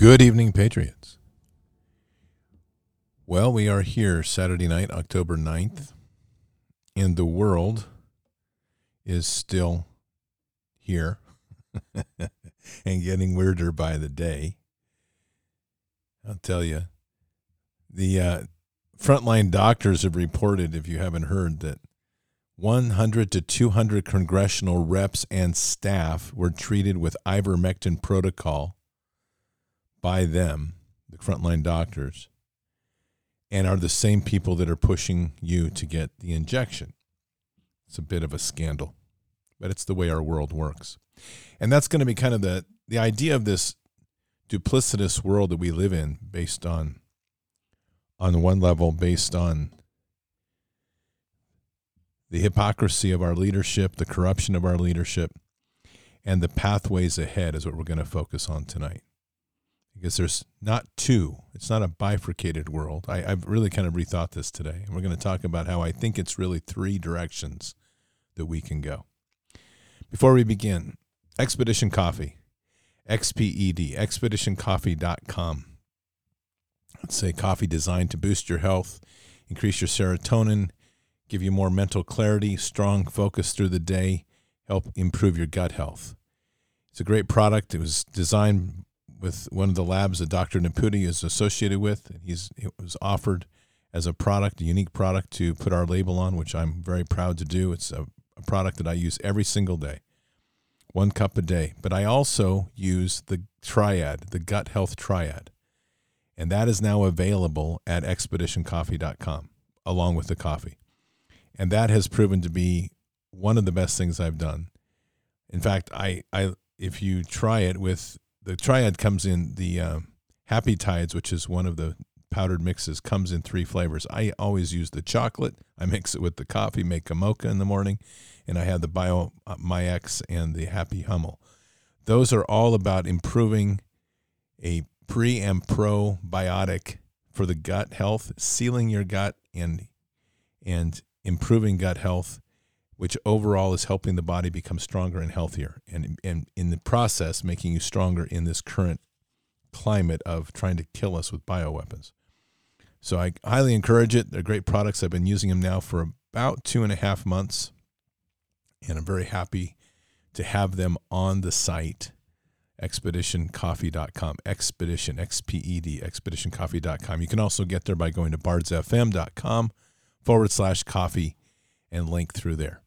Good evening, Patriots. Well, we are here Saturday night, October 9th, and the world is still here and getting weirder by the day. I'll tell you, the frontline doctors have reported, if you haven't heard, that 100 to 200 congressional reps and staff were treated with ivermectin protocol by them, the frontline doctors, and are the same people that are pushing you to get the injection. It's a bit of a scandal, but it's the way our world works. And that's going to be kind of the idea of this duplicitous world that we live in, based on one level, based on the hypocrisy of our leadership, the corruption of our leadership, and the pathways ahead is what we're going to focus on tonight. Because there's not two. It's not a bifurcated world. I've really kind of rethought this today. And we're going to talk about how I think it's really three directions that we can go. Before we begin, Expedition Coffee, XPED, expeditioncoffee.com. It's a coffee designed to boost your health, increase your serotonin, give you more mental clarity, strong focus through the day, help improve your gut health. It's a great product. It was designed with one of the labs that Dr. Naputi is associated with. It was offered as a product, a unique product to put our label on, which I'm very proud to do. It's a product that I use every single day, 1 cup a day. But I also use the Triad, the Gut Health Triad. And that is now available at expeditioncoffee.com, along with the coffee. And that has proven to be one of the best things I've done. In fact, if you try it with the Triad, comes in the Happy Tides, which is one of the powdered mixes, comes in 3 flavors. I always use the chocolate. I mix it with the coffee, make a mocha in the morning, and I have the Bio MyX and the Happy Hummel. Those are all about improving a pre and probiotic for the gut health, sealing your gut and improving gut health, which overall is helping the body become stronger and healthier, and in the process making you stronger in this current climate of trying to kill us with bioweapons. So I highly encourage it. They're great products. I've been using them now for about 2.5 months, and I'm very happy to have them on the site, expeditioncoffee.com, Expedition, XPED, expeditioncoffee.com. You can also get there by going to bardsfm.com/coffee and link through there.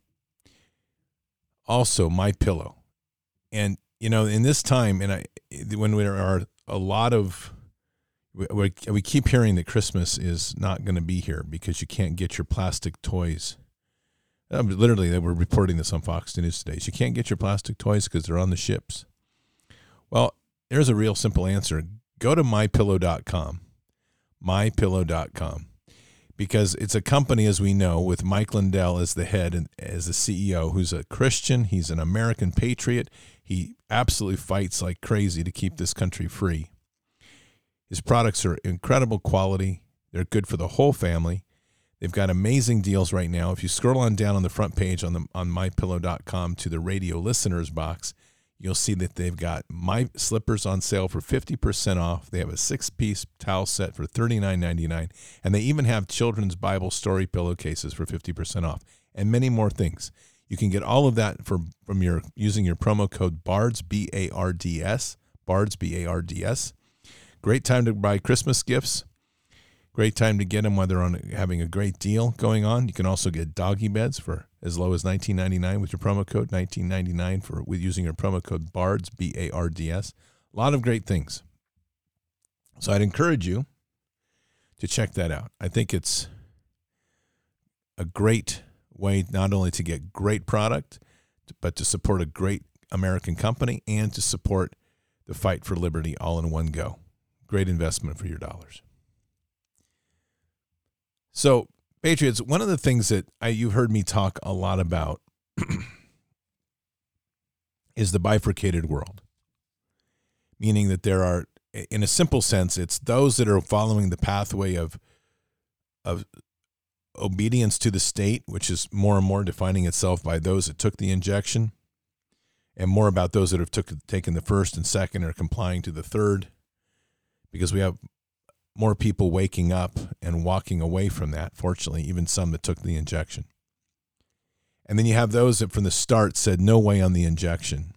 Also, MyPillow. And, in this time, when there are a lot of, we keep hearing that Christmas is not going to be here because you can't get your plastic toys. Literally, they were reporting this on Fox News today. You can't get your plastic toys because they're on the ships. Well, there's a real simple answer. Go to mypillow.com. mypillow.com. Because it's a company, as we know, with Mike Lindell as the head and as the CEO, who's a Christian. He's an American patriot. He absolutely fights like crazy to keep this country free. His products are incredible quality. They're good for the whole family. They've got amazing deals right now. If you scroll on down on the front page on mypillow.com to the radio listeners box, you'll see that they've got my slippers on sale for 50% off. They have a 6-piece towel set for $39.99. And they even have children's Bible story pillowcases for 50% off, and many more things. You can get all of that from using your promo code BARDS, BARDS, BARDS, BARDS. Great time to buy Christmas gifts. Great time to get them while they're having a great deal going on. You can also get doggy beds for as low as $19.99 with your promo code, $19.99 with using your promo code BARDS, BARDS. A lot of great things. So I'd encourage you to check that out. I think it's a great way not only to get great product, but to support a great American company and to support the fight for liberty all in one go. Great investment for your dollars. So, Patriots, one of the things that you've heard me talk a lot about is the bifurcated world, meaning that there are, in a simple sense, it's those that are following the pathway of obedience to the state, which is more and more defining itself by those that took the injection, and more about those that have taken the first and second or complying to the third. because we have more people waking up and walking away from that, fortunately, even some that took the injection. And then you have those that from the start said no way on the injection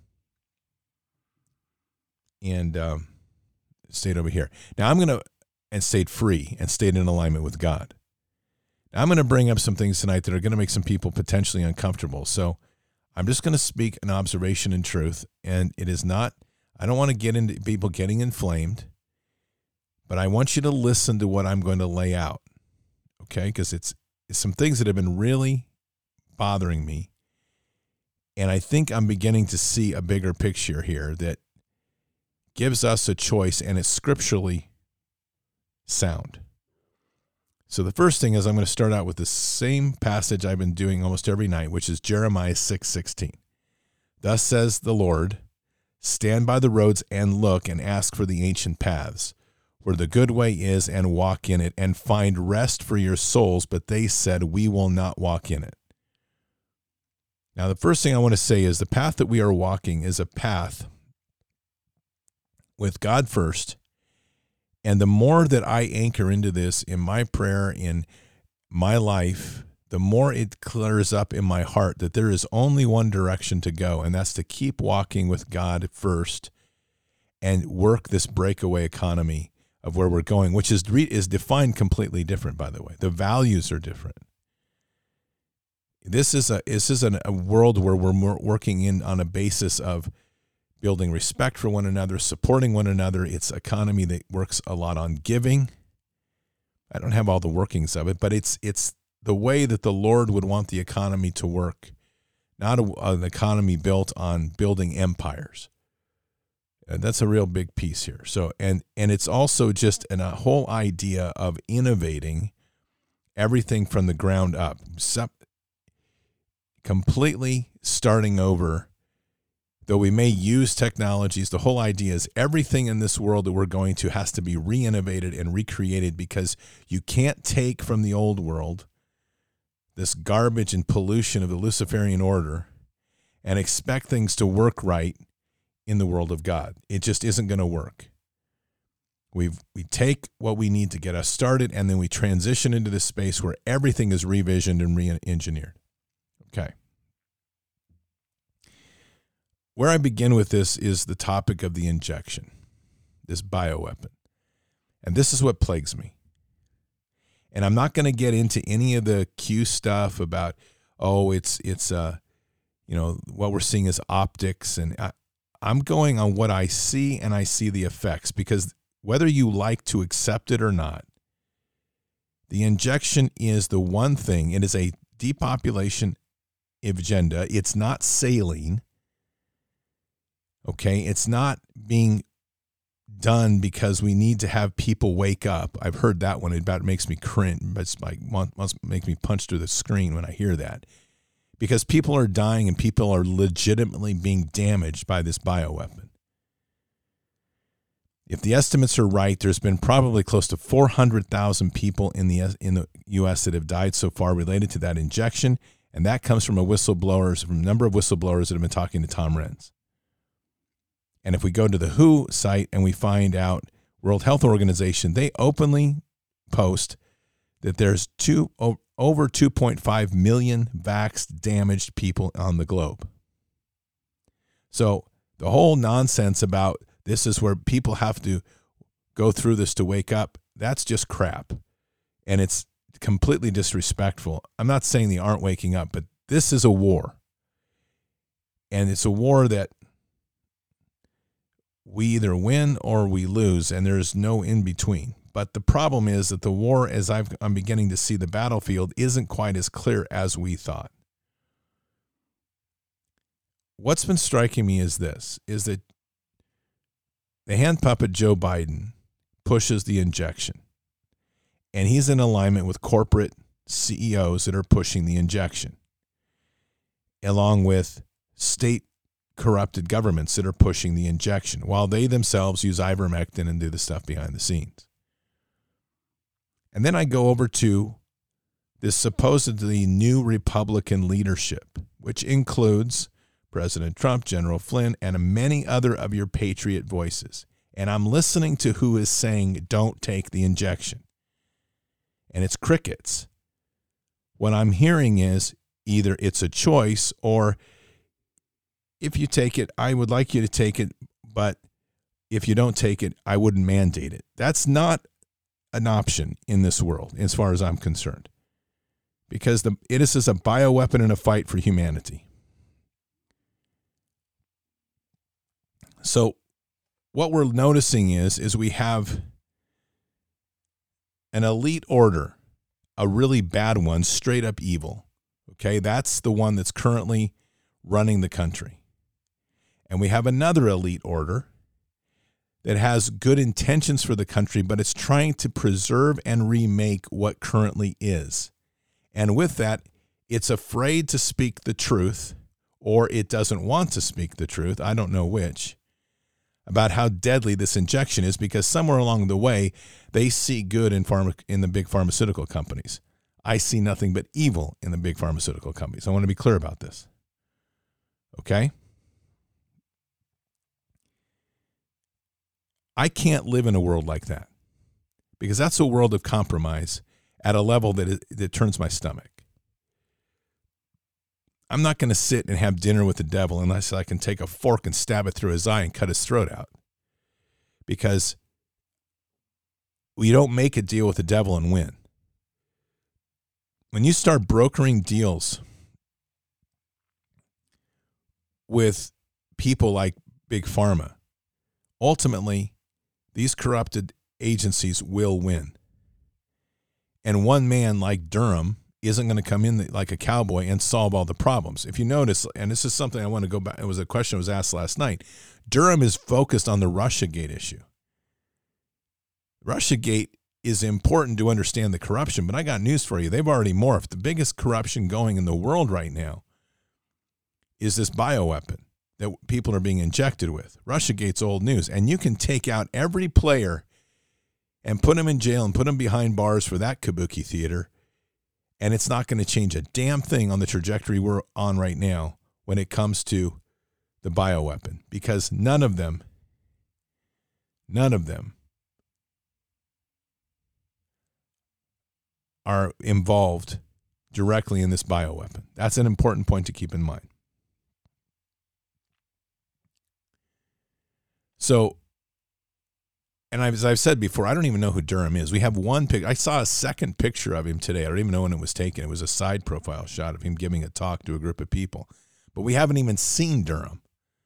and stayed over here. Now and stayed free and stayed in alignment with God. Now I'm going to bring up some things tonight that are going to make some people potentially uncomfortable. So I'm just going to speak an observation and truth, and it is not, I don't want to get into people getting inflamed, but I want you to listen to what I'm going to lay out, okay? Because it's some things that have been really bothering me, and I think I'm beginning to see a bigger picture here that gives us a choice, and it's scripturally sound. So the first thing is I'm going to start out with the same passage I've been doing almost every night, which is Jeremiah 6:16. Thus says the Lord, stand by the roads and look and ask for the ancient paths, where the good way is, and walk in it, and find rest for your souls. But they said, we will not walk in it. Now, the first thing I want to say is the path that we are walking is a path with God first. And the more that I anchor into this in my prayer, in my life, the more it clears up in my heart that there is only one direction to go, and that's to keep walking with God first and work this breakaway economy of where we're going, which is defined completely different, by the way. The values are different. This is a world where we're working on a basis of building respect for one another, supporting one another. It's an economy that works a lot on giving. I don't have all the workings of it, but it's the way that the Lord would want the economy to work, not an economy built on building empires. And that's a real big piece here. So, and it's also just a whole idea of innovating everything from the ground up, completely starting over. Though we may use technologies, the whole idea is everything in this world that we're going to has to be re-innovated and recreated, because you can't take from the old world this garbage and pollution of the Luciferian order and expect things to work right in the world of God. It just isn't going to work. We take what we need to get us started, and then we transition into this space where everything is revisioned and re-engineered. Okay. Where I begin with this is the topic of the injection, this bioweapon. And this is what plagues me. And I'm not going to get into any of the Q stuff about, it's what we're seeing is optics. And I'm going on what I see, and I see the effects, because whether you like to accept it or not, the injection is the one thing. It is a depopulation agenda. It's not saline. Okay, it's not being done because we need to have people wake up. I've heard that one. It about makes me cringe. It's like must make me punch through the screen when I hear that, because people are dying and people are legitimately being damaged by this bioweapon. If the estimates are right, there's been probably close to 400,000 people in the U.S. that have died so far related to that injection, and that comes from a number of whistleblowers that have been talking to Tom Renz. And if we go to the WHO site and we find out World Health Organization, they openly post that there's over 2.5 million vaxxed damaged people on the globe. So the whole nonsense about this is where people have to go through this to wake up, that's just crap. And it's completely disrespectful. I'm not saying they aren't waking up, but this is a war. And it's a war that we either win or we lose, and there's no in between. But the problem is that the war, as I'm beginning to see the battlefield, isn't quite as clear as we thought. What's been striking me is that the hand puppet Joe Biden pushes the injection, and he's in alignment with corporate CEOs that are pushing the injection, along with state corrupted governments that are pushing the injection, while they themselves use ivermectin and do the stuff behind the scenes. And then I go over to this supposedly new Republican leadership, which includes President Trump, General Flynn, and many other of your patriot voices. And I'm listening to who is saying, don't take the injection. And it's crickets. What I'm hearing is either it's a choice, or if you take it, I would like you to take it, but if you don't take it, I wouldn't mandate it. That's not an option in this world, as far as I'm concerned, because it is a bioweapon in a fight for humanity. So what we're noticing is we have an elite order, a really bad one, straight up evil. Okay, that's the one that's currently running the country. And we have another elite order that has good intentions for the country, but it's trying to preserve and remake what currently is. And with that, it's afraid to speak the truth, or it doesn't want to speak the truth, I don't know which, about how deadly this injection is, because somewhere along the way, they see good in the big pharmaceutical companies. I see nothing but evil in the big pharmaceutical companies. I want to be clear about this. Okay? I can't live in a world like that, because that's a world of compromise at a level that turns my stomach. I'm not going to sit and have dinner with the devil unless I can take a fork and stab it through his eye and cut his throat out, because we don't make a deal with the devil and win. When you start brokering deals with people like Big Pharma, ultimately, these corrupted agencies will win. And one man like Durham isn't going to come in like a cowboy and solve all the problems. If you notice, and this is something I want to go back, it was a question that was asked last night, Durham is focused on the Russiagate issue. Russiagate is important to understand the corruption, but I got news for you. They've already morphed. The biggest corruption going in the world right now is this bioweapon that people are being injected with. Russiagate's old news. And you can take out every player and put them in jail and put them behind bars for that kabuki theater, and it's not going to change a damn thing on the trajectory we're on right now when it comes to the bioweapon, because none of them are involved directly in this bioweapon. That's an important point to keep in mind. So, and as I've said before, I don't even know who Durham is. We have one picture. I saw a second picture of him today. I don't even know when it was taken. It was a side profile shot of him giving a talk to a group of people. But we haven't even seen Durham.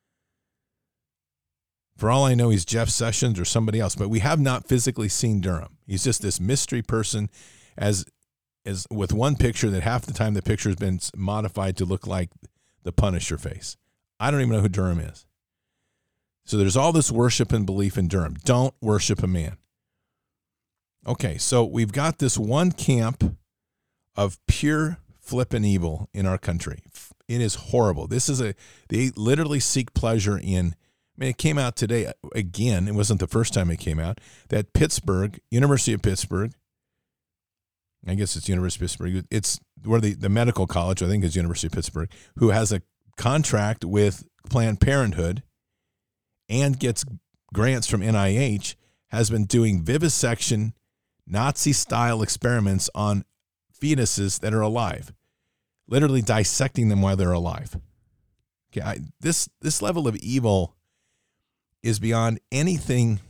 For all I know, he's Jeff Sessions or somebody else, but we have not physically seen Durham. He's just this mystery person, as with one picture that half the time the picture has been modified to look like the Punisher face. I don't even know who Durham is. So there's all this worship and belief in Durham. Don't worship a man. Okay, so we've got this one camp of pure flippin' evil in our country. It is horrible. They literally seek pleasure in, it came out today again, it wasn't the first time it came out, that University of Pittsburgh, I guess it's University of Pittsburgh, it's where the medical college, I think is University of Pittsburgh, who has a contract with Planned Parenthood and gets grants from NIH, has been doing vivisection, Nazi-style experiments on fetuses that are alive, literally dissecting them while they're alive. Okay, this level of evil is beyond anything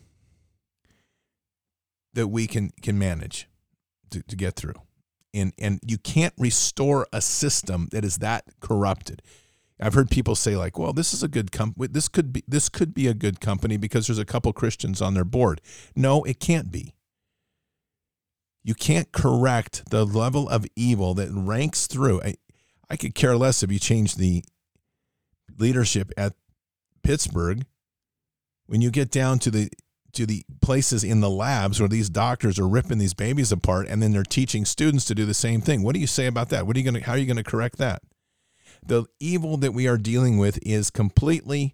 that we can manage to get through. And you can't restore a system that is that corrupted. I've heard people say like, well, this is a good company. This could be a good company because there's a couple Christians on their board. No, it can't be. You can't correct the level of evil that ranks through. I could care less if you change the leadership at Pittsburgh. When you get down to the places in the labs where these doctors are ripping these babies apart and then they're teaching students to do the same thing. What do you say about that? How are you going to correct that? The evil that we are dealing with is completely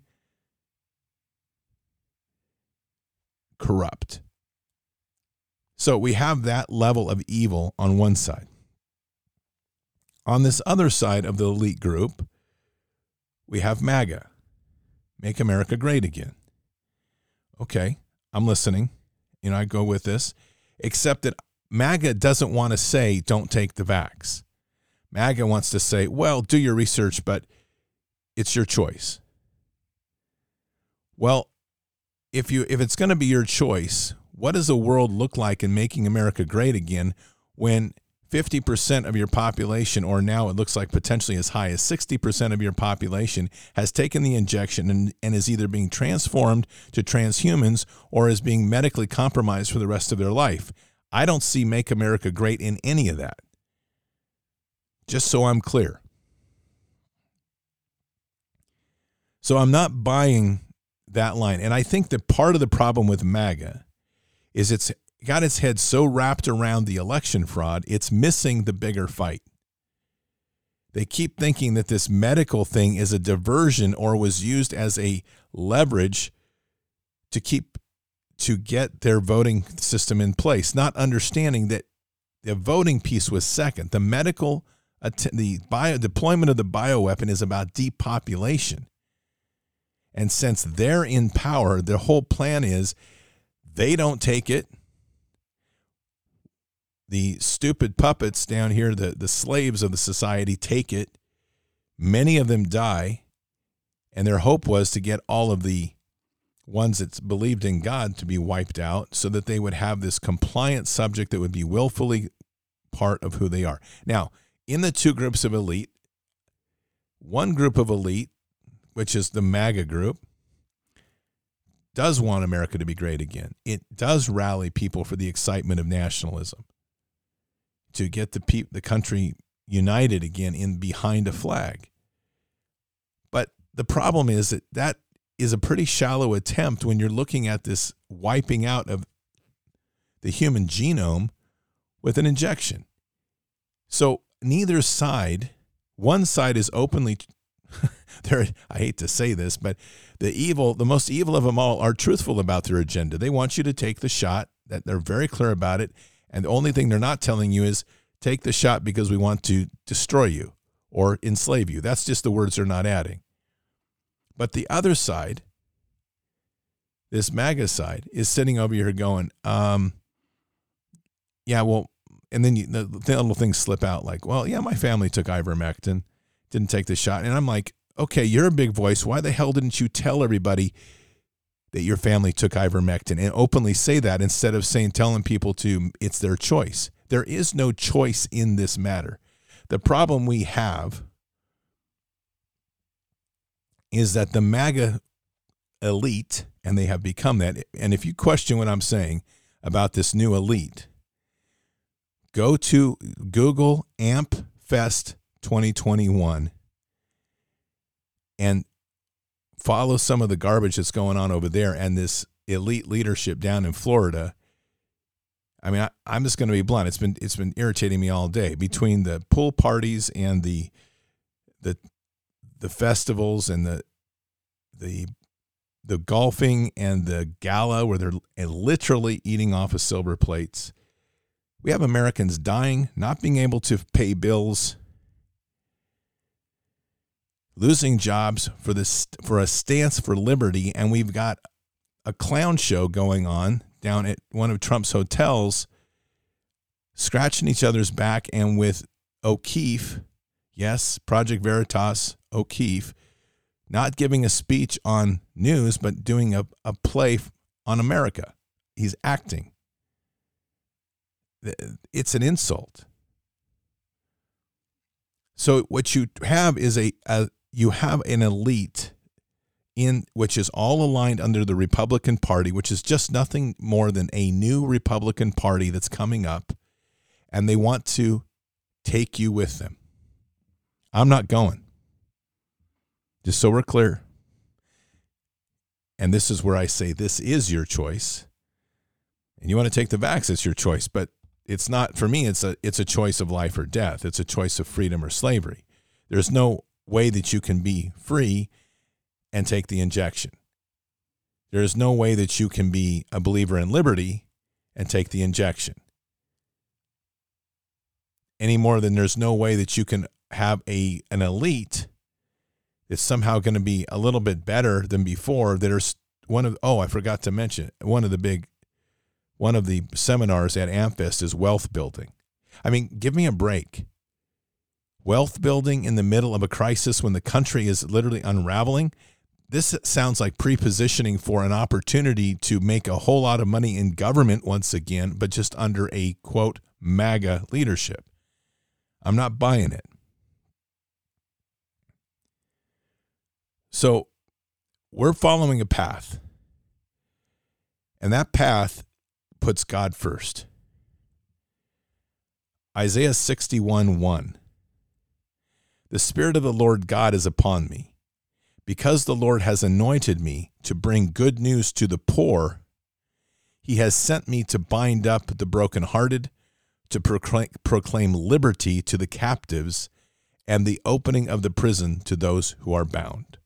corrupt. So we have that level of evil on one side. On this other side of the elite group, we have MAGA, Make America Great Again. Okay, I'm listening. I go with this, except that MAGA doesn't want to say, don't take the vax. MAGA wants to say, well, do your research, but it's your choice. Well, if it's going to be your choice, what does the world look like in making America great again when 50% of your population, or now it looks like potentially as high as 60% of your population, has taken the injection and is either being transformed to transhumans or is being medically compromised for the rest of their life? I don't see Make America Great in any of that. Just so I'm clear. So I'm not buying that line. And I think that part of the problem with MAGA is it's got its head so wrapped around the election fraud, it's missing the bigger fight. They keep thinking that this medical thing is a diversion or was used as a leverage to get their voting system in place, not understanding that the voting piece was second. The deployment of the bioweapon is about depopulation. And since they're in power, their whole plan is they don't take it. The stupid puppets down here, the slaves of the society, take it. Many of them die. And their hope was to get all of the ones that believed in God to be wiped out so that they would have this compliant subject that would be willfully part of who they are. Now, in the two groups of elite, one group of elite, which is the MAGA group, does want America to be great again. It does rally people for the excitement of nationalism, to get the country united again in behind a flag. But the problem is that is a pretty shallow attempt when you're looking at this wiping out of the human genome with an injection. So neither side, one side is openly I hate to say this, but the most evil of them all are truthful about their agenda. They want you to take the shot, that they're very clear about it. And the only thing they're not telling you is take the shot because we want to destroy you or enslave you. That's just the words they're not adding. But the other side, this MAGA side, is sitting over here going, yeah, well, and then the little things slip out like, well, yeah, my family took ivermectin, didn't take the shot. And I'm like, okay, you're a big voice. Why the hell didn't you tell everybody that your family took ivermectin and openly say that instead of telling people it's their choice? There is no choice in this matter. The problem we have is that the MAGA elite, and they have become that, and if you question what I'm saying about this new elite, go to Google AMP Fest 2021 and follow some of the garbage that's going on over there and this elite leadership down in Florida. I mean, I'm just going to be blunt. It's been irritating me all day between the pool parties and the festivals and the golfing and the gala where they're literally eating off of silver plates. We have Americans dying, not being able to pay bills, losing jobs for a stance for liberty, and we've got a clown show going on down at one of Trump's hotels, scratching each other's back, and with O'Keefe, yes, Project Veritas, O'Keefe, not giving a speech on news, but doing a play on America. He's acting. It's an insult. So what you have is you have an elite which is all aligned under the Republican Party, which is just nothing more than a new Republican Party that's coming up, and they want to take you with them. I'm not going. Just so we're clear. And this is where I say this is your choice. And you want to take the vax, it's your choice. But it's not, for me, it's a choice of life or death. It's a choice of freedom or slavery. There's no way that you can be free and take the injection. There is no way that you can be a believer in liberty and take the injection. Any more than there's no way that you can have an elite that's somehow going to be a little bit better than before that are I forgot to mention, one of the seminars at AmFest is wealth building. I mean, give me a break. Wealth building in the middle of a crisis when the country is literally unraveling. This sounds like prepositioning for an opportunity to make a whole lot of money in government once again, but just under a, quote, MAGA leadership. I'm not buying it. So we're following a path, and that path puts God first. Isaiah 61:1. The Spirit of the Lord God is upon me, because the Lord has anointed me to bring good news to the poor. He has sent me to bind up the brokenhearted, to proclaim liberty to the captives, and the opening of the prison to those who are bound.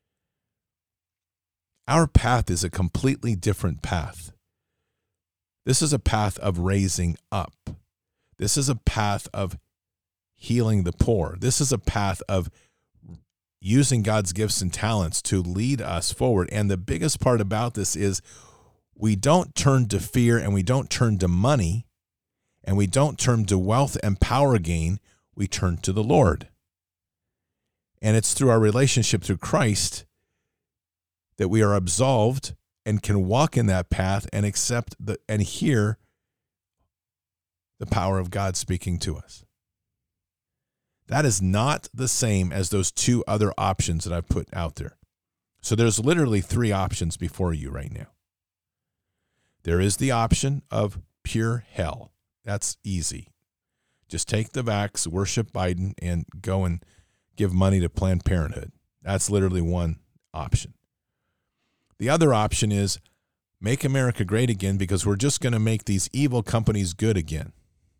Our path is a completely different path. This is a path of raising up. This is a path of healing the poor. This is a path of using God's gifts and talents to lead us forward. And the biggest part about this is we don't turn to fear, and we don't turn to money, and we don't turn to wealth and power gain. We turn to the Lord. And it's through our relationship through Christ that we are absolved and can walk in that path and accept and hear the power of God speaking to us. That is not the same as those two other options that I've put out there. So there's literally three options before you right now. There is the option of pure hell. That's easy. Just take the vax, worship Biden, and go and give money to Planned Parenthood. That's literally one option. The other option is make America great again, because we're just going to make these evil companies good again.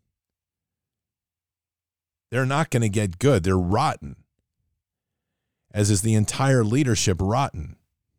They're not going to get good. They're rotten, as is the entire leadership rotten.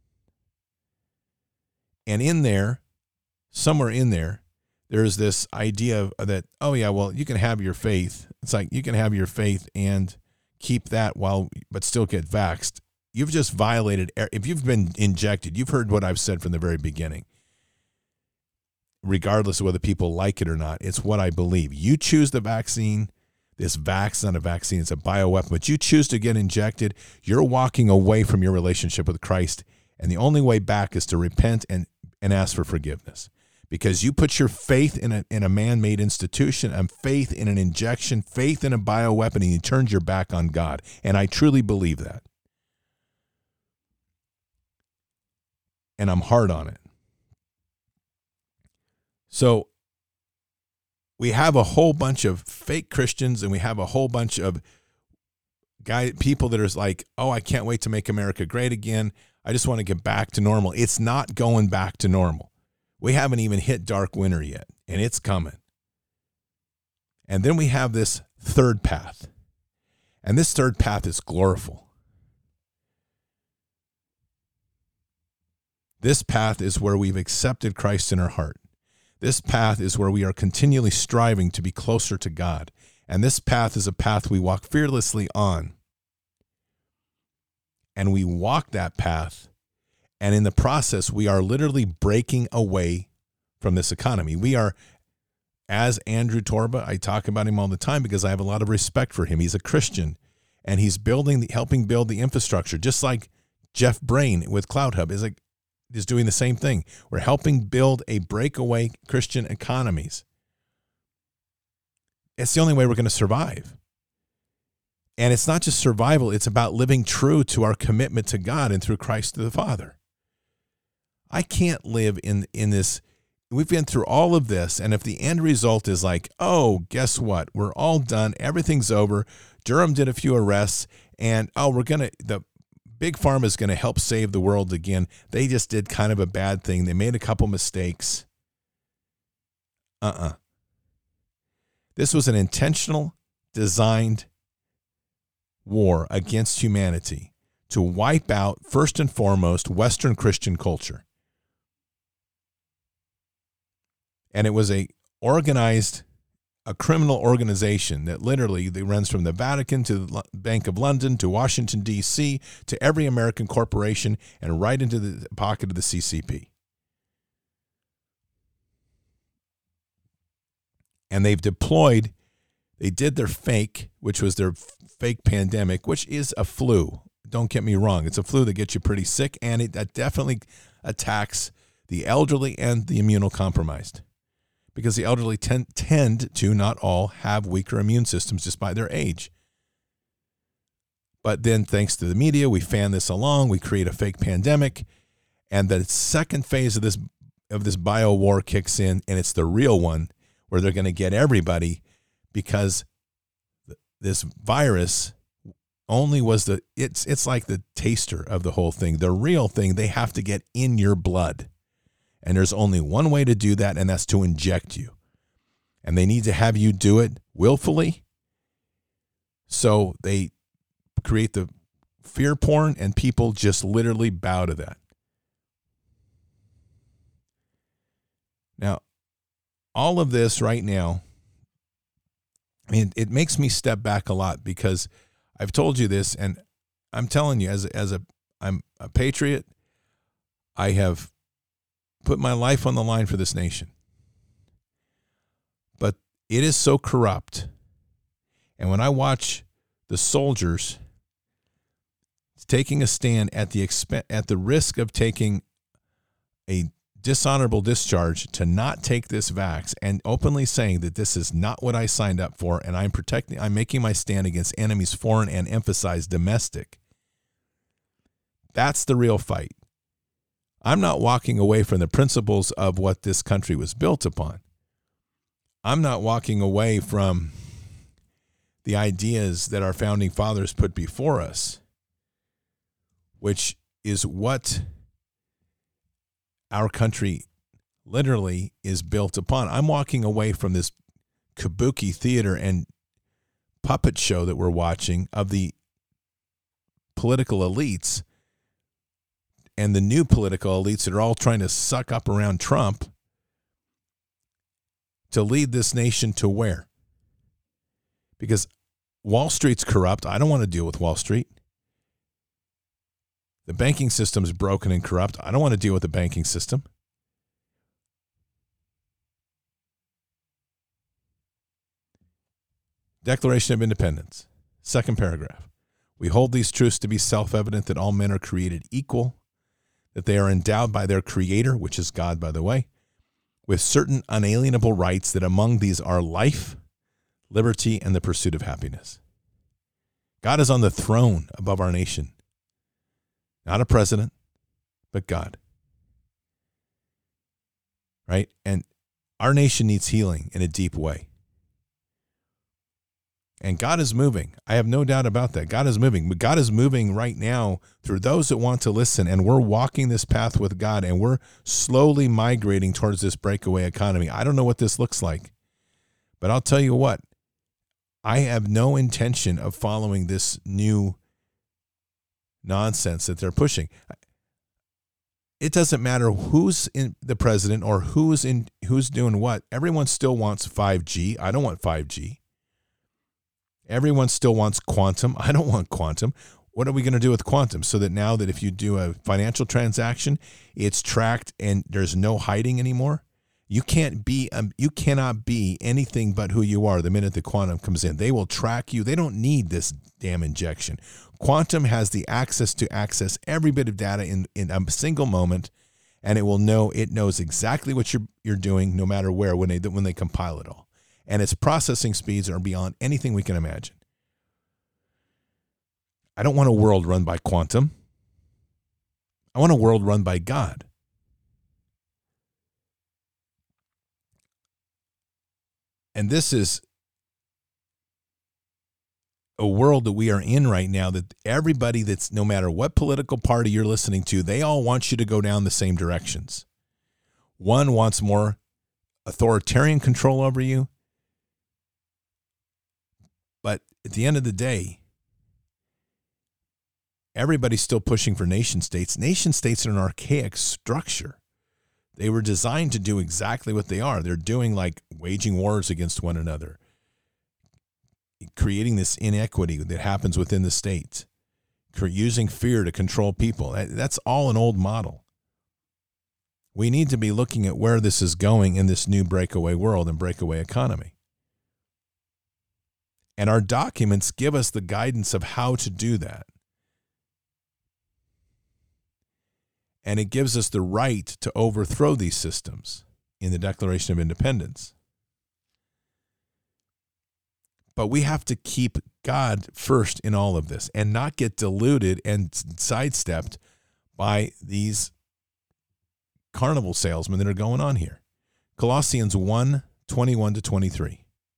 And in there, somewhere in there, there's this idea that, oh yeah, well, you can have your faith. It's like you can have your faith and keep that but still get vaxxed. You've just violated. If you've been injected, you've heard what I've said from the very beginning. Regardless of whether people like it or not, it's what I believe. You choose the vaccine. This vax, not a vaccine, it's a bioweapon, but you choose to get injected, you're walking away from your relationship with Christ, and the only way back is to repent and ask for forgiveness. Because you put your faith in a man-made institution, and faith in an injection, faith in a bioweapon, and you turned your back on God. And I truly believe that. And I'm hard on it. So we have a whole bunch of fake Christians, and we have a whole bunch of people that are like, oh, I can't wait to make America great again. I just want to get back to normal. It's not going back to normal. We haven't even hit dark winter yet, and it's coming. And then we have this third path, and this third path is glorious. This path is where we've accepted Christ in our heart. This path is where we are continually striving to be closer to God. And this path is a path we walk fearlessly on. And we walk that path, and in the process, we are literally breaking away from this economy. We are, as Andrew Torba, I talk about him all the time because I have a lot of respect for him. He's a Christian, and he's helping build the infrastructure, just like Jeff Brain with CloudHub is doing the same thing. We're helping build a breakaway Christian economies. It's the only way we're going to survive. And it's not just survival, it's about living true to our commitment to God and through Christ to the Father. I can't live in this. We've been through all of this, and if the end result is like, oh, guess what? We're all done. Everything's over. Durham did a few arrests, and the Big Pharma is going to help save the world again. They just did kind of a bad thing. They made a couple mistakes. This was an intentional, designed war against humanity to wipe out, first and foremost, Western Christian culture. And it was a organized a criminal organization that literally runs from the Vatican to the Bank of London to Washington, D.C., to every American corporation and right into the pocket of the CCP. And they did their fake, which was their fake pandemic, which is a flu. Don't get me wrong. It's a flu that gets you pretty sick, and that definitely attacks the elderly and the immunocompromised, because the elderly tend to, not all, have weaker immune systems just by their age. But then, thanks to the media, we fan this along. We create a fake pandemic, and the second phase of this bio war kicks in, and it's the real one, where they're going to get everybody, because this virus only was it's like the taster of the whole thing. The real thing, they have to get in your blood. And there's only one way to do that, and that's to inject you. And they need to have you do it willfully. So they create the fear porn, and people just literally bow to that. Now, all of this right now, I mean, it makes me step back a lot, because I've told you this, and I'm telling you, I'm a patriot. I have put my life on the line for this nation. But it is so corrupt. And when I watch the soldiers taking a stand at the risk of taking a dishonorable discharge to not take this vax, and openly saying that this is not what I signed up for, and I'm making my stand against enemies foreign and emphasize domestic. That's the real fight. I'm not walking away from the principles of what this country was built upon. I'm not walking away from the ideas that our founding fathers put before us, which is what our country literally is built upon. I'm walking away from this kabuki theater and puppet show that we're watching of the political elites and the new political elites that are all trying to suck up around Trump to lead this nation to where? Because Wall Street's corrupt. I don't want to deal with Wall Street. The banking system's broken and corrupt. I don't want to deal with the banking system. Declaration of Independence, second paragraph. We hold these truths to be self-evident, that all men are created equal, that they are endowed by their Creator, which is God, by the way, with certain unalienable rights, that among these are life, liberty, and the pursuit of happiness. God is on the throne above our nation. Not a president, but God. Right? And our nation needs healing in a deep way. And God is moving. I have no doubt about that. God is moving. But God is moving right now through those that want to listen. And we're walking this path with God. And we're slowly migrating towards this breakaway economy. I don't know what this looks like. But I'll tell you what. I have no intention of following this new nonsense that they're pushing. It doesn't matter who's in the president or who's doing what. Everyone still wants 5G. I don't want 5G. Everyone still wants quantum. I don't want quantum. What are we going to do with quantum? So that now that if you do a financial transaction, it's tracked and there's no hiding anymore. You cannot be anything but who you are the minute the quantum comes in. They will track you. They don't need this damn injection. Quantum has the access to access every bit of data in a single moment, and it knows exactly what you're doing, no matter where, when they compile it all. And its processing speeds are beyond anything we can imagine. I don't want a world run by quantum. I want a world run by God. And this is a world that we are in right now, that everybody that's, no matter what political party you're listening to, they all want you to go down the same directions. One wants more authoritarian control over you. But at the end of the day, everybody's still pushing for nation states. Nation states are an archaic structure. They were designed to do exactly what they are. They're doing like waging wars against one another, creating this inequity that happens within the state, using fear to control people. That's all an old model. We need to be looking at where this is going in this new breakaway world and breakaway economy. And our documents give us the guidance of how to do that. And it gives us the right to overthrow these systems in the Declaration of Independence. But we have to keep God first in all of this and not get diluted and sidestepped by these carnival salesmen that are going on here. Colossians 1:21-23.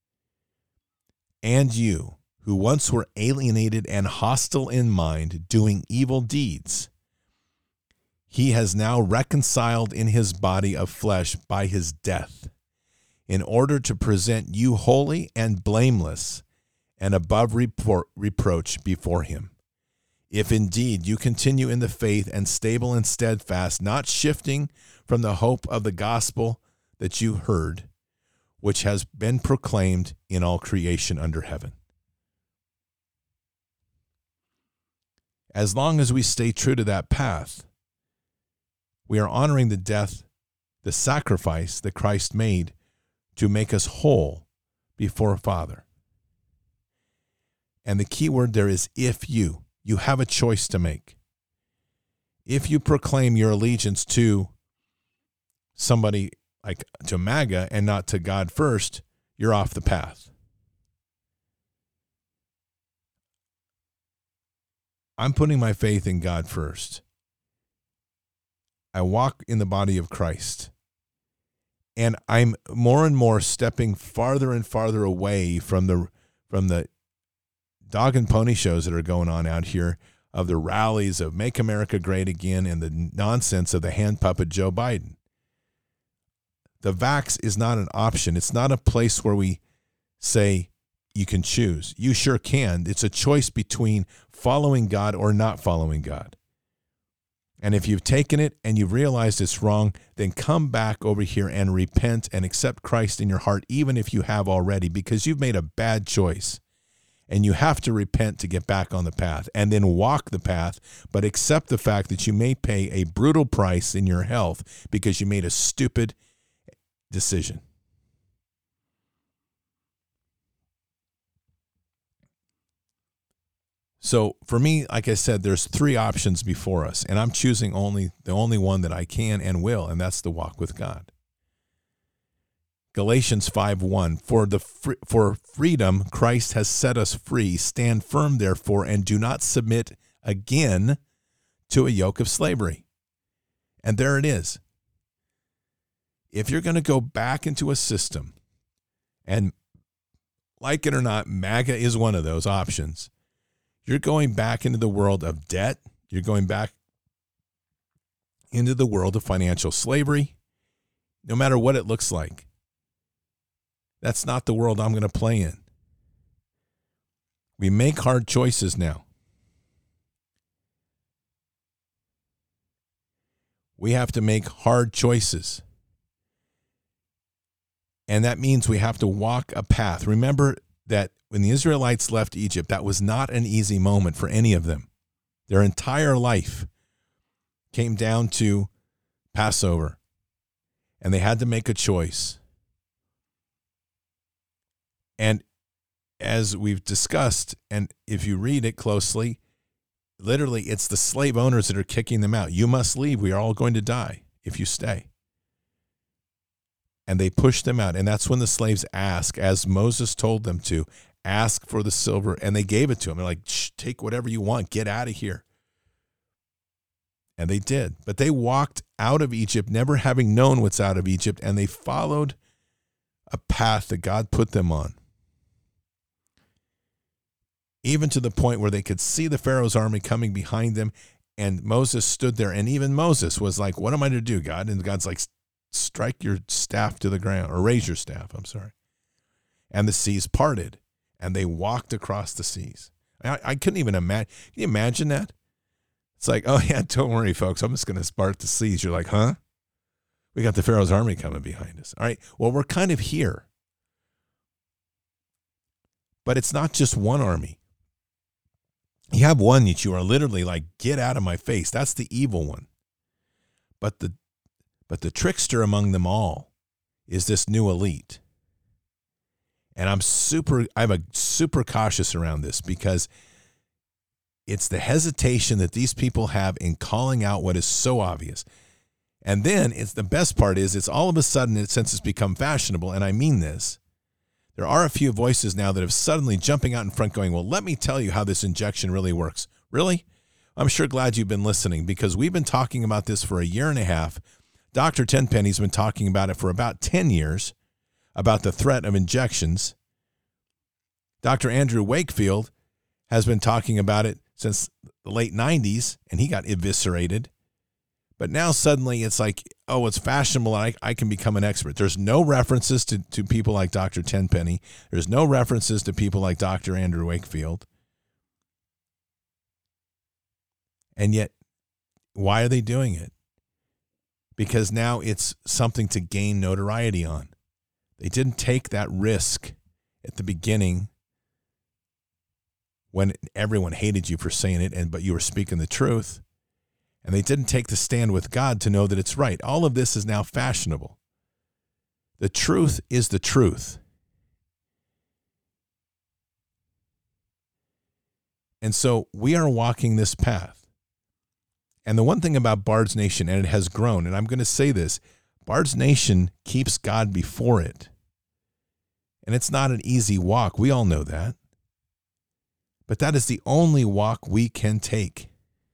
And you, who once were alienated and hostile in mind, doing evil deeds, he has now reconciled in his body of flesh by his death, in order to present you holy and blameless and above reproach before him. If indeed you continue in the faith and stable and steadfast, not shifting from the hope of the gospel that you heard, which has been proclaimed in all creation under heaven. As long as we stay true to that path, we are honoring the death, the sacrifice that Christ made to make us whole before Father. And the key word there is if you. You have a choice to make. If you proclaim your allegiance to somebody like to MAGA and not to God first, you're off the path. I'm putting my faith in God first. I walk in the body of Christ. And I'm more and more stepping farther and farther away from the dog and pony shows that are going on out here, of the rallies of Make America Great Again and the nonsense of the hand puppet Joe Biden. The vax is not an option. It's not a place where we say you can choose. You sure can. It's a choice between following God or not following God. And if you've taken it and you've realized it's wrong, then come back over here and repent and accept Christ in your heart, even if you have already, because you've made a bad choice. And you have to repent to get back on the path and then walk the path, but accept the fact that you may pay a brutal price in your health because you made a stupid decision. So for me, like I said, there's three options before us, and I'm choosing the only one that I can and will, and that's the walk with God. Galatians 5:1, for freedom Christ has set us free. Stand firm, therefore, and do not submit again to a yoke of slavery. And there it is. If you're going to go back into a system, and like it or not, MAGA is one of those options, you're going back into the world of debt. You're going back into the world of financial slavery, no matter what it looks like. That's not the world I'm going to play in. We make hard choices now. We have to make hard choices. And that means we have to walk a path. Remember that when the Israelites left Egypt, that was not an easy moment for any of them. Their entire life came down to Passover, and they had to make a choice. And as we've discussed, and if you read it closely, literally it's the slave owners that are kicking them out. You must leave. We are all going to die if you stay. And they push them out. And that's when the slaves ask, as Moses told them to, ask for the silver. And they gave it to them. They're like, take whatever you want. Get out of here. And they did. But they walked out of Egypt, never having known what's out of Egypt. And they followed a path that God put them on. Even to the point where they could see the Pharaoh's army coming behind them. And Moses stood there. And even Moses was like, what am I to do, God? And God's like, strike your staff to the ground, or raise your staff, I'm sorry. And the seas parted, and they walked across the seas. I couldn't even imagine. Can you imagine that? It's like, oh yeah, don't worry, folks, I'm just going to part the seas. You're like, huh? We got the Pharaoh's army coming behind us. All right. Well, we're kind of here. But it's not just one army. You have one that you are literally like, get out of my face. That's the evil one. But the trickster among them all is this new elite. And I'm super cautious around this because it's the hesitation that these people have in calling out what is so obvious. And then it's the best part is it's all of a sudden, since it's become fashionable, and I mean this, there are a few voices now that have suddenly jumping out in front going, well, let me tell you how this injection really works. Really? I'm sure glad you've been listening because we've been talking about this for a year and a half. Dr. Tenpenny's been talking about it for about 10 years, about the threat of injections. Dr. Andrew Wakefield has been talking about it since the late 90s, and he got eviscerated. But now suddenly it's like, oh, it's fashionable. I can become an expert. There's no references to people like Dr. Tenpenny. There's no references to people like Dr. Andrew Wakefield. And yet, why are they doing it? Because now it's something to gain notoriety on. They didn't take that risk at the beginning when everyone hated you for saying it, but you were speaking the truth. And they didn't take the stand with God to know that it's right. All of this is now fashionable. The truth is the truth. And so we are walking this path. And the one thing about Bard's Nation, and it has grown, and I'm going to say this, Bard's Nation keeps God before it. And it's not an easy walk. We all know that. But that is the only walk we can take.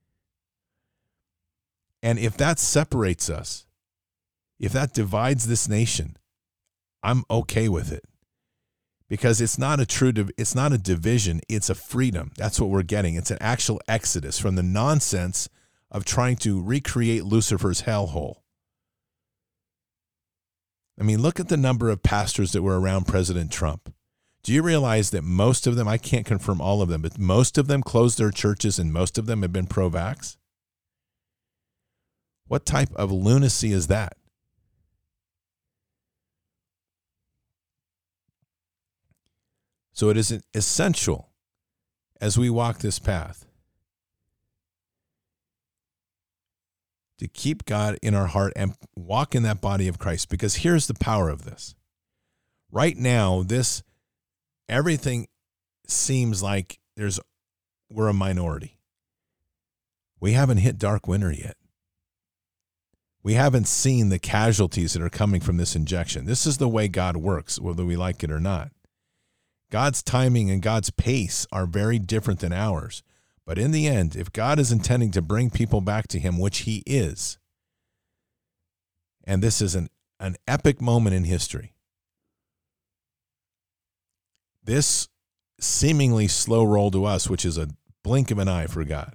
And if that separates us, if that divides this nation, I'm okay with it. Because it's not a division, it's a freedom. That's what we're getting. It's an actual exodus from the nonsense of trying to recreate Lucifer's hellhole. I mean, look at the number of pastors that were around President Trump. Do you realize that most of them, I can't confirm all of them, but most of them closed their churches and most of them have been pro-vax? What type of lunacy is that? So it is essential as we walk this path to keep God in our heart and walk in that body of Christ. Because here's the power of this. Right now, everything seems like we're a minority. We haven't hit dark winter yet. We haven't seen the casualties that are coming from this injection. This is the way God works, whether we like it or not. God's timing and God's pace are very different than ours. But in the end, if God is intending to bring people back to him, which he is, and this is an epic moment in history, this seemingly slow roll to us, which is a blink of an eye for God,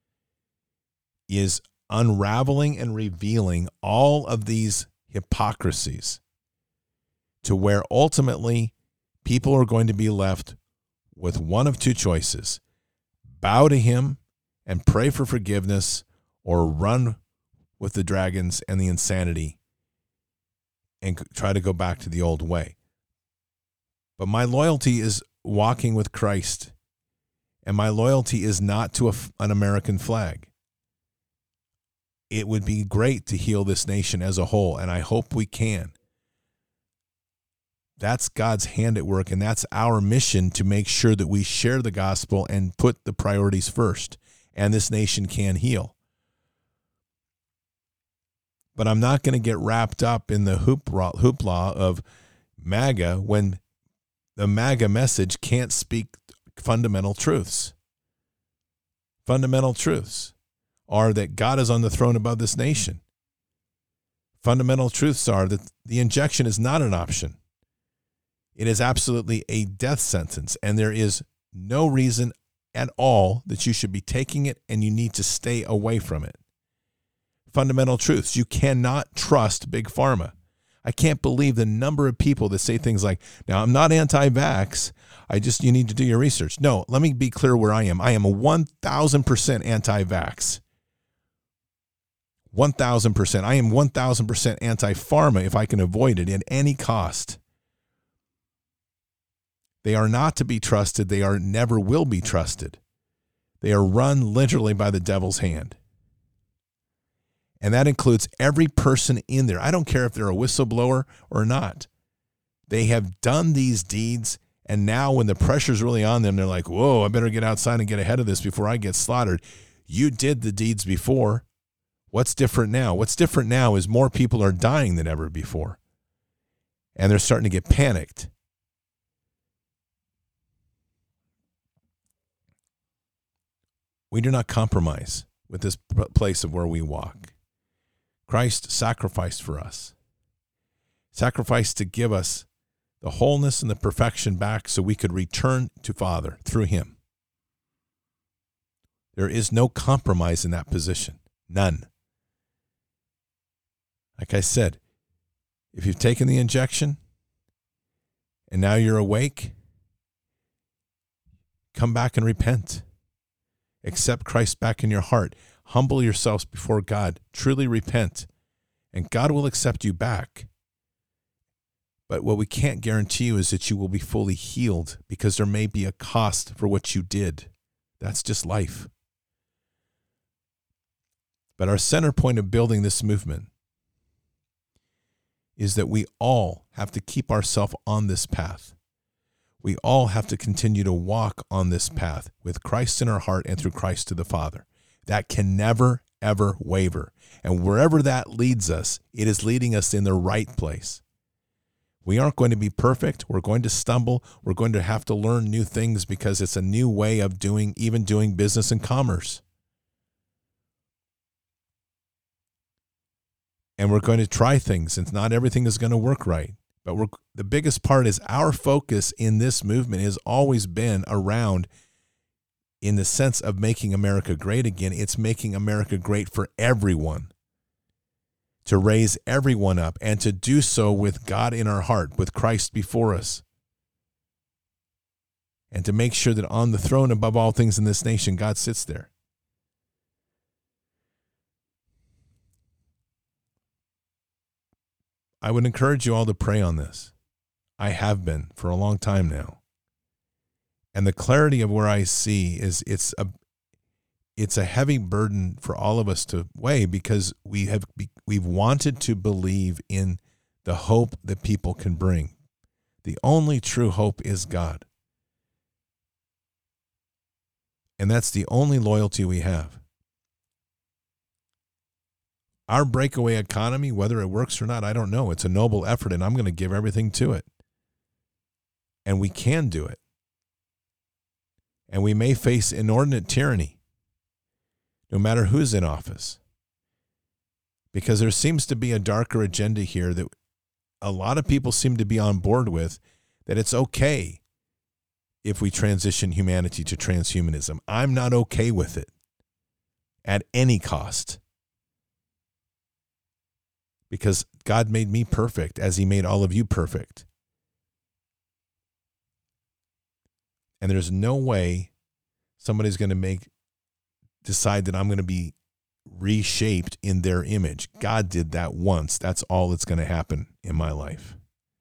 is unraveling and revealing all of these hypocrisies to where ultimately people are going to be left with one of two choices: bow to him and pray for forgiveness, or run with the dragons and the insanity and try to go back to the old way. But my loyalty is walking with Christ, and my loyalty is not to an American flag. It would be great to heal this nation as a whole, and I hope we can. That's God's hand at work, and that's our mission, to make sure that we share the gospel and put the priorities first, and this nation can heal. But I'm not going to get wrapped up in the hoopla of MAGA when the MAGA message can't speak fundamental truths. Fundamental truths are that God is on the throne above this nation. Fundamental truths are that the injection is not an option. It is absolutely a death sentence, and there is no reason at all that you should be taking it, and you need to stay away from it. Fundamental truths. You cannot trust Big Pharma. I can't believe the number of people that say things like, now, I'm not anti-vax. You need to do your research. No, let me be clear where I am. I am a 1,000% anti-vax. 1,000%. I am 1,000% anti-pharma if I can avoid it at any cost. They are not to be trusted. They are never will be trusted. They are run literally by the devil's hand. And that includes every person in there. I don't care if they're a whistleblower or not. They have done these deeds, and now when the pressure's really on them, they're like, whoa, I better get outside and get ahead of this before I get slaughtered. You did the deeds before. What's different now? What's different now is more people are dying than ever before. And they're starting to get panicked. We do not compromise with this place of where we walk. Christ sacrificed for us. Sacrificed to give us the wholeness and the perfection back so we could return to Father through him. There is no compromise in that position. None. Like I said, if you've taken the injection and now you're awake, come back and repent. Accept Christ back in your heart. Humble yourselves before God. Truly repent, and God will accept you back. But what we can't guarantee you is that you will be fully healed, because there may be a cost for what you did. That's just life. But our center point of building this movement is that we all have to keep ourselves on this path. We all have to continue to walk on this path with Christ in our heart and through Christ to the Father. That can never, ever waver. And wherever that leads us, it is leading us in the right place. We aren't going to be perfect. We're going to stumble. We're going to have to learn new things because it's a new way of doing business and commerce. And we're going to try things, and not everything is going to work right. But the biggest part is our focus in this movement has always been around, in the sense of making America great again. It's making America great for everyone, to raise everyone up, and to do so with God in our heart, with Christ before us, and to make sure that on the throne above all things in this nation, God sits there. I would encourage you all to pray on this. I have been for a long time now. And the clarity of where I see is it's a heavy burden for all of us to weigh, because we've wanted to believe in the hope that people can bring. The only true hope is God. And that's the only loyalty we have. Our breakaway economy, whether it works or not, I don't know. It's a noble effort, and I'm going to give everything to it. And we can do it. And we may face inordinate tyranny, no matter who's in office. Because there seems to be a darker agenda here that a lot of people seem to be on board with, that it's okay if we transition humanity to transhumanism. I'm not okay with it at any cost. Because God made me perfect as he made all of you perfect. And there's no way somebody's going to decide that I'm going to be reshaped in their image. God did that once. That's all that's going to happen in my life.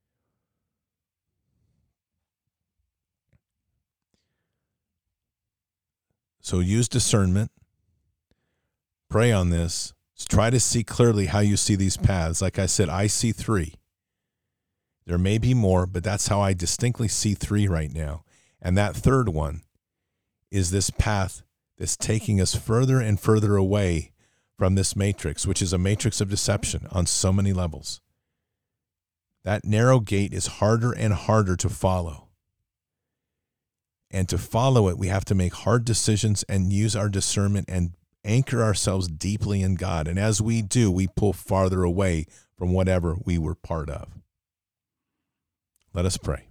So use discernment. Pray on this. Try to see clearly how you see these paths. Like I said, I see 3. There may be more, but that's how I distinctly see 3 right now. And that third one is this path that's taking us further and further away from this matrix, which is a matrix of deception on so many levels. That narrow gate is harder and harder to follow. And to follow it, we have to make hard decisions and use our discernment and anchor ourselves deeply in God. And as we do, we pull farther away from whatever we were part of. Let us pray.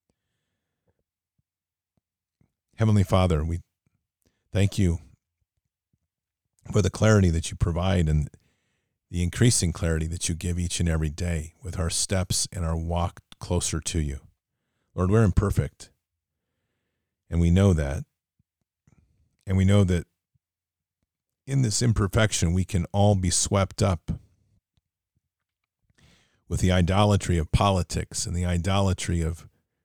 Heavenly Father, we thank you for the clarity that you provide and the increasing clarity that you give each and every day with our steps and our walk closer to you. Lord, we're imperfect, and we know that. And we know that in this imperfection, we can all be swept up with the idolatry of politics and the idolatry of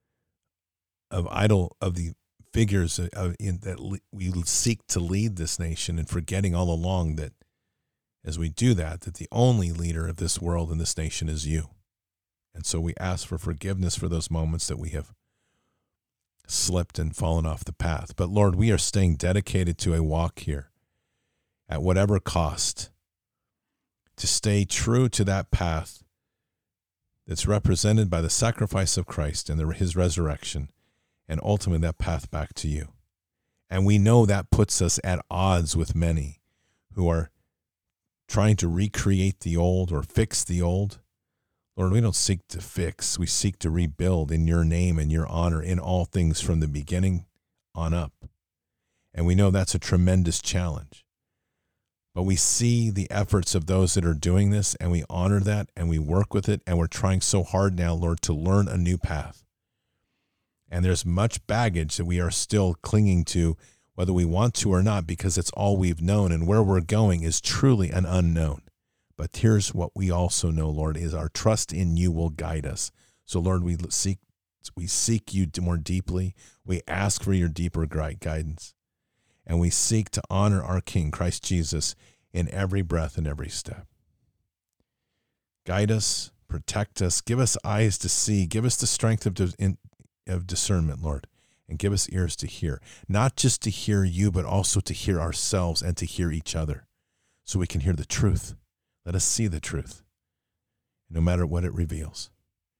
the figures that we seek to lead this nation, and forgetting all along that as we do that the only leader of this world and this nation is you. And so we ask for forgiveness for those moments that we have slipped and fallen off the path. But Lord, we are staying dedicated to a walk here at whatever cost, to stay true to that path that's represented by the sacrifice of Christ and his resurrection, and ultimately that path back to you. And we know that puts us at odds with many who are trying to recreate the old or fix the old. Lord, we don't seek to fix. We seek to rebuild in your name and your honor in all things from the beginning on up. And we know that's a tremendous challenge. But we see the efforts of those that are doing this, and we honor that, and we work with it, and we're trying so hard now, Lord, to learn a new path. And there's much baggage that we are still clinging to, whether we want to or not, because it's all we've known, and where we're going is truly an unknown. But here's what we also know, Lord, is our trust in you will guide us. So, Lord, we seek you more deeply. We ask for your deeper guidance. And we seek to honor our King, Christ Jesus, in every breath and every step. Guide us, protect us, give us eyes to see, give us the strength of discernment, Lord, and give us ears to hear. Not just to hear you, but also to hear ourselves and to hear each other, so we can hear the truth. Let us see the truth, no matter what it reveals.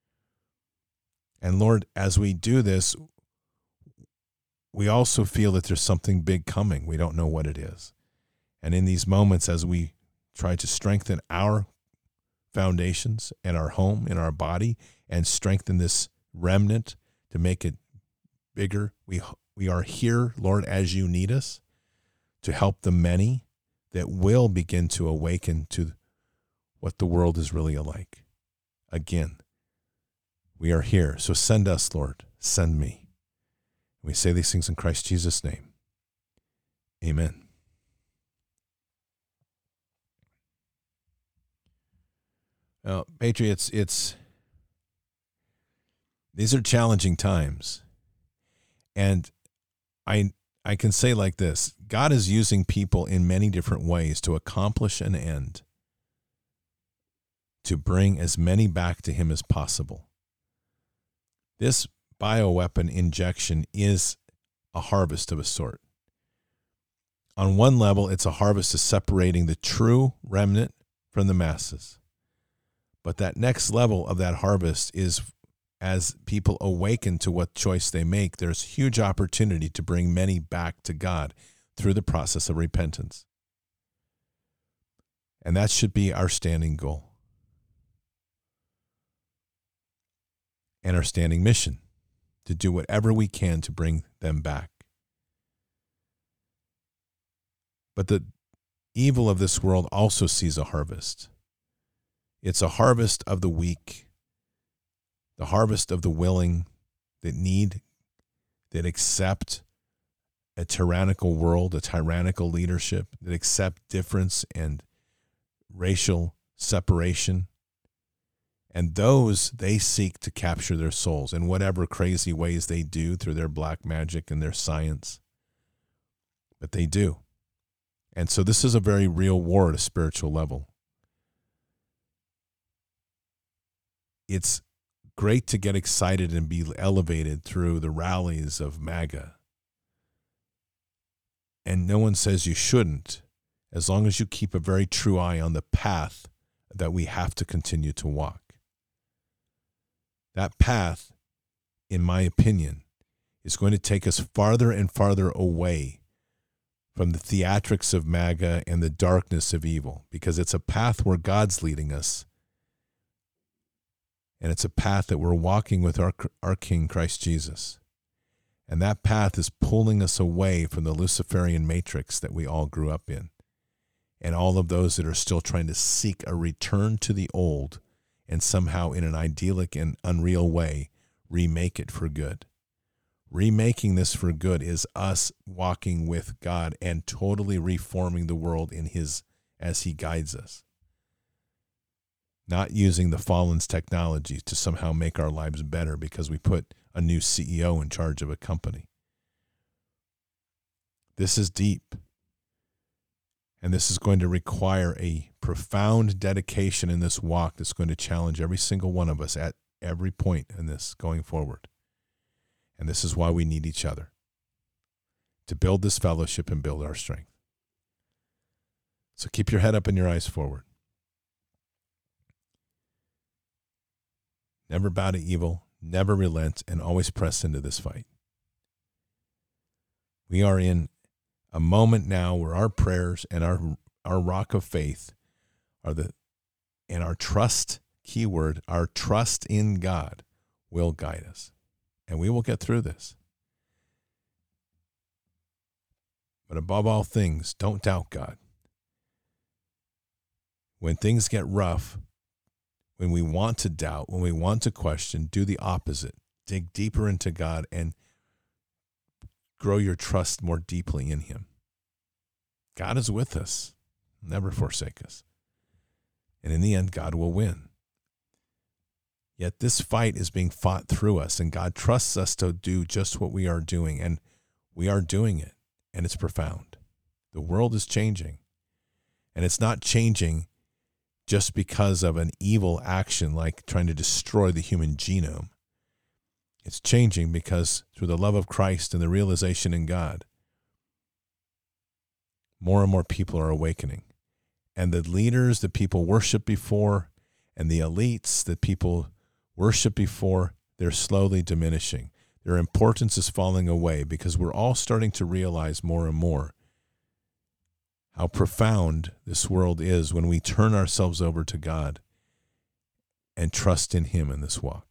And Lord, as we do this, we also feel that there's something big coming. We don't know what it is. And in these moments, as we try to strengthen our foundations and our home and our body and strengthen this remnant to make it bigger, we are here, Lord, as you need us to help the many that will begin to awaken to what the world is really like. Again, we are here. So send us, Lord. Send me. We say these things in Christ Jesus' name. Amen. Well, Patriots, these are challenging times. And I can say like this: God is using people in many different ways to accomplish an end, to bring as many back to him as possible. This bioweapon injection is a harvest of a sort. On one level, it's a harvest of separating the true remnant from the masses. But that next level of that harvest is, as people awaken to what choice they make, there's huge opportunity to bring many back to God through the process of repentance. And that should be our standing goal and our standing mission, to do whatever we can to bring them back. But the evil of this world also sees a harvest. It's a harvest of the weak, the harvest of the willing, that accept a tyrannical world, a tyrannical leadership, that accept difference and racial separation. And those, they seek to capture their souls in whatever crazy ways they do through their black magic and their science. But they do. And so this is a very real war at a spiritual level. It's great to get excited and be elevated through the rallies of MAGA. And no one says you shouldn't, as long as you keep a very true eye on the path that we have to continue to walk. That path, in my opinion, is going to take us farther and farther away from the theatrics of MAGA and the darkness of evil, because it's a path where God's leading us. And it's a path that we're walking with our King, Christ Jesus. And that path is pulling us away from the Luciferian matrix that we all grew up in. And all of those that are still trying to seek a return to the old and somehow in an idyllic and unreal way remake it for good. Remaking this for good is us walking with God and totally reforming the world as he guides us. Not using the fallen's technology to somehow make our lives better because we put a new CEO in charge of a company. This is deep. And this is going to require a profound dedication in this walk that's going to challenge every single one of us at every point in this going forward. And this is why we need each other, to build this fellowship and build our strength. So keep your head up and your eyes forward. Never bow to evil, never relent, and always press into this fight. We are in a moment now where our prayers and our rock of faith and our trust, keyword, our trust in God will guide us. And we will get through this. But above all things, don't doubt God. When things get rough, when we want to doubt, when we want to question, do the opposite. Dig deeper into God and grow your trust more deeply in him. God is with us. Never forsake us. And in the end, God will win. Yet this fight is being fought through us, and God trusts us to do just what we are doing, and we are doing it, and it's profound. The world is changing, and it's not changing just because of an evil action like trying to destroy the human genome. It's changing because through the love of Christ and the realization in God, more and more people are awakening. And the leaders that people worship before and the elites that people worship before, they're slowly diminishing. Their importance is falling away because we're all starting to realize more and more how profound this world is when we turn ourselves over to God and trust in him in this walk.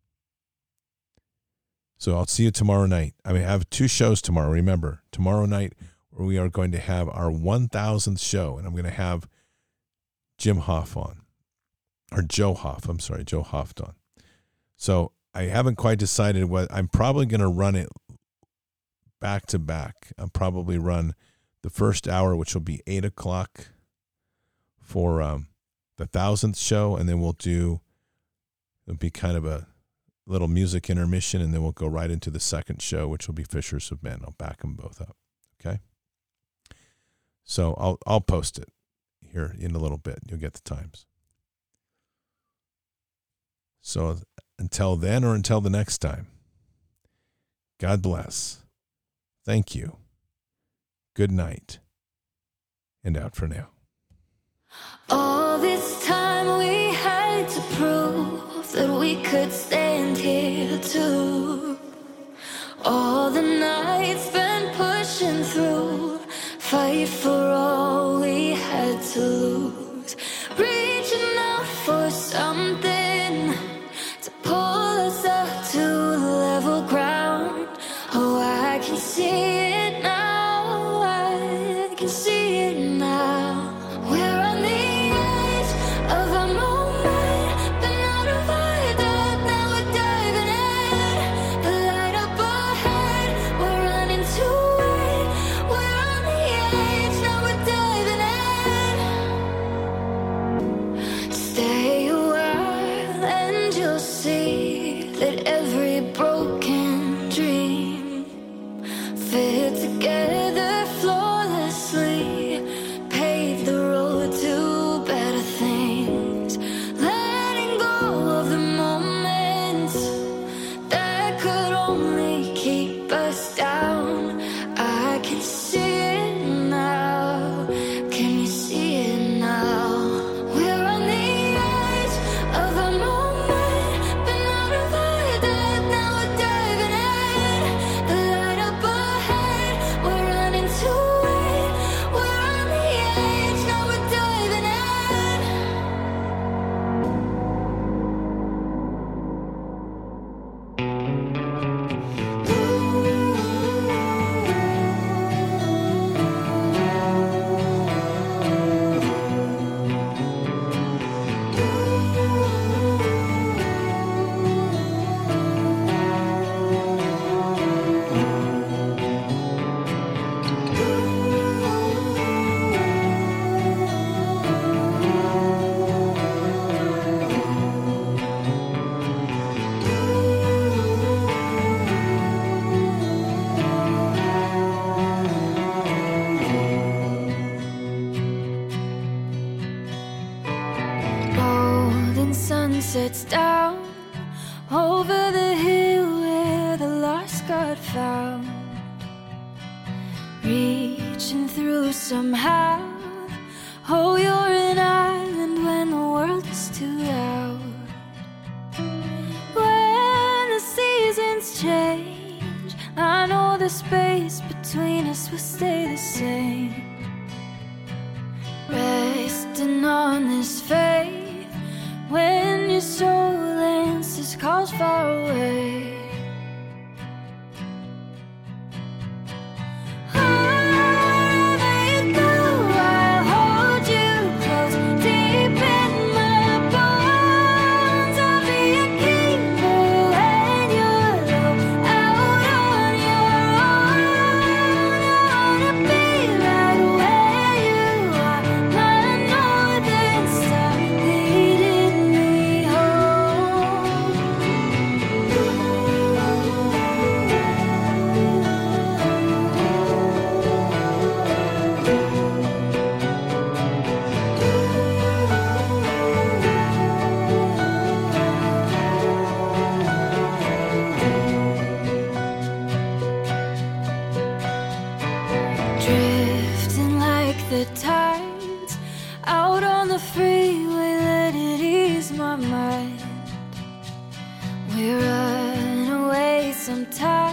So I'll see you tomorrow night. I have 2 shows tomorrow. Remember, tomorrow night we are going to have our 1000th show, and I'm going to have Joe Hoff on. Joe Hoff on. So I haven't quite decided what. I'm probably going to run it back to back. I'll probably run the first hour, which will be 8 o'clock for the 1000th show, and then it'll be kind of a little music intermission, and then we'll go right into the second show, which will be Fishers of Men. I'll back them both up. Okay. So I'll post it here in a little bit. You'll get the times. So until then, or until the next time, God bless. Thank you. Good night. And out for now. All this time we had to prove that we could stand here too. All the nights spent pushing through, fight for all we had to lose. Reaching out for something to pull us up to level ground. Oh, I can see it now, I can see it now. We're on the edge of a moment, been out of our depth, now we're diving in. The light up ahead, we're running to it. We're on the edge, now we're diving in. Stay a while and you'll see that every broken dream fit together flawlessly, pave the road to better things. Letting go of the moments that could only keep us down. I can see it now. Can you see it now? We're on the edge of a moment, been out of our depth, now we're diving in. The light up ahead, we're it's down over the hill where the lost got found. Reaching through somehow. Oh, you're an island when the world is too loud. When the seasons change, I know the space between us will stay the same. Resting on this faith when your soul answers calls far away. Drifting like the tides out on the freeway, let it ease my mind. We run away sometimes.